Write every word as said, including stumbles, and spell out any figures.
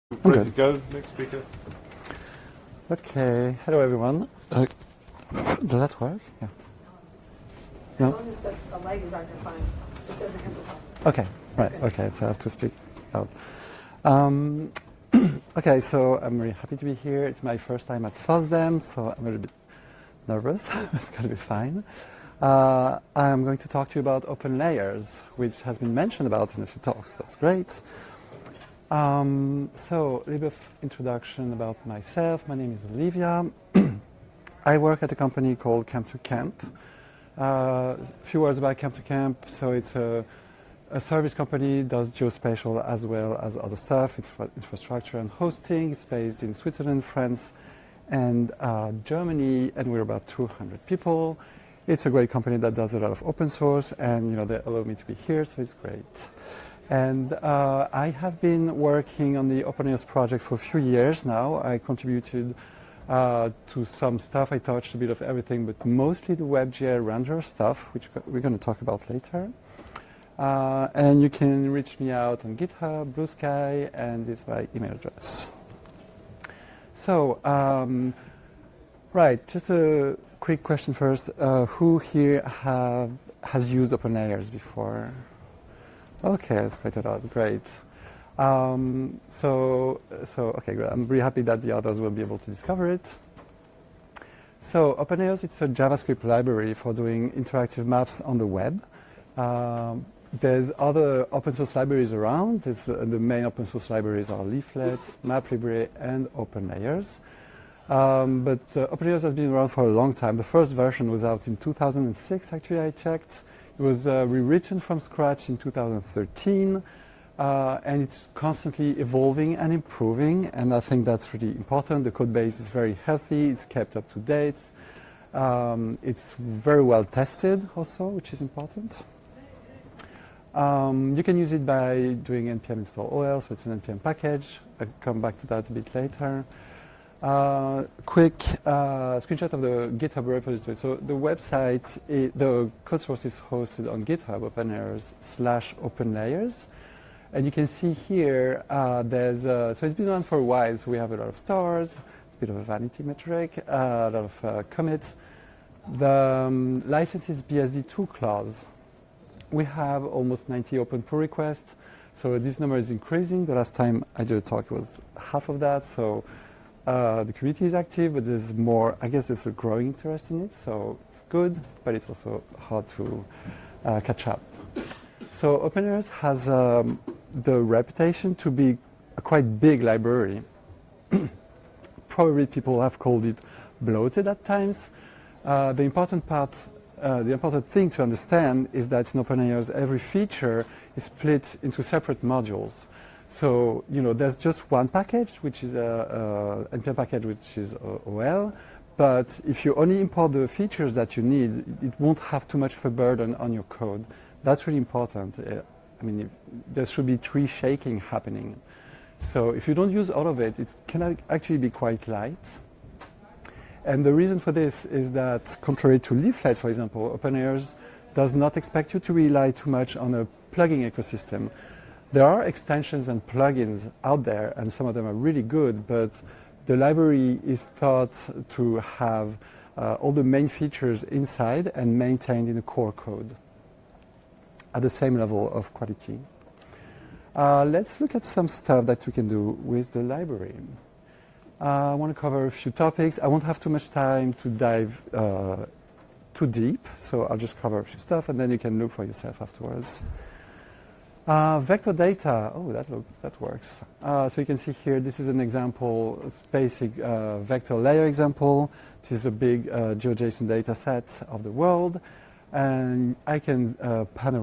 Ready to go, next speaker. Okay, hello everyone. Uh, does that work? Yeah. As No? long as the, the language aren't defined, it doesn't amplify. Okay, right, okay, so I have to speak out. Um, okay, so I'm really happy to be here. It's my first time at FOSDEM, so I'm a little bit nervous. It's going to be fine. Uh, I'm going to talk to you about open layers, which has been mentioned about in a few talks. That's great. Um, so, a little bit of introduction about myself. My name is Olivia. I work at a company called Camp to Camp. A uh, few words about Camp to Camp. So, it's a, a service company, does geospatial as well as other stuff. It's for infrastructure and hosting. It's based in Switzerland, France, and uh, Germany, and we're about two hundred people. It's a great company that does a lot of open source, and you know they allow me to be here, so it's great. And uh, I have been working on the OpenAIRS project for a few years now. I contributed uh, to some stuff. I touched a bit of everything, but mostly the WebGL render stuff, which we're going to talk about later. Uh, and you can reach me out on GitHub, Blue Sky, and this is my email address. So, um, right, just a quick question first. Uh, who here have, has used OpenAIRS before? Okay, that's quite a lot. Great. Um, so, so okay, great. I'm really happy that the others will be able to discover it. So, OpenAIRS, it's a JavaScript library for doing interactive maps on the web. Um, there's other open source libraries around. There's, uh, the main open source libraries are Leaflet, MapLibre, and OpenAIRS. Um, but uh, OpenAIRS has been around for a long time. The first version was out in two thousand six, actually, I checked. It was uh, rewritten from scratch in two thousand thirteen, uh, and it's constantly evolving and improving, and I think that's really important. The code base is very healthy, it's kept up to date, um, it's very well tested also, which is important. Um, you can use it by doing npm install O L, so it's an N P M package. I'll come back to that a bit later. Uh, quick uh, screenshot of the GitHub repository. So the website, is, the code source is hosted on GitHub, OpenAIRS slash OpenLayers. And you can see here, uh, there's, a, so it's been around for a while, so we have a lot of stars, a bit of a vanity metric, uh, a lot of uh, commits. The um, license is B S D two clause. We have almost ninety open pull requests, so this number is increasing. The last time I did a talk, it was half of that, so Uh, the community is active, but there's more, I guess there's a growing interest in it, so it's good, but it's also hard to uh, catch up. So OpenAIRS has um, the reputation to be a quite big library. Probably people have called it bloated at times. Uh, the important part, uh, the important thing to understand is that in OpenAIRS every feature is split into separate modules. So, you know, there's just one package, which is a, a N P M package, which is O L. But if you only import the features that you need, it won't have too much of a burden on your code. That's really important. Uh, I mean, if, there should be tree shaking happening. So if you don't use all of it, it can actually be quite light. And the reason for this is that, contrary to Leaflet, for example, OpenAIRS does not expect you to rely too much on a plugin ecosystem. There are extensions and plugins out there, and some of them are really good, but the library is thought to have uh, all the main features inside and maintained in the core code at the same level of quality. Uh, let's look at some stuff that we can do with the library. Uh, I want to cover a few topics. I won't have too much time to dive uh, too deep, so I'll just cover a few stuff, and then you can look for yourself afterwards. Uh, vector data, oh, that, look, that works. Uh, so you can see here, this is an example, it's basic uh, vector layer example. This is a big uh, GeoJSON data set of the world. And I can uh, panorama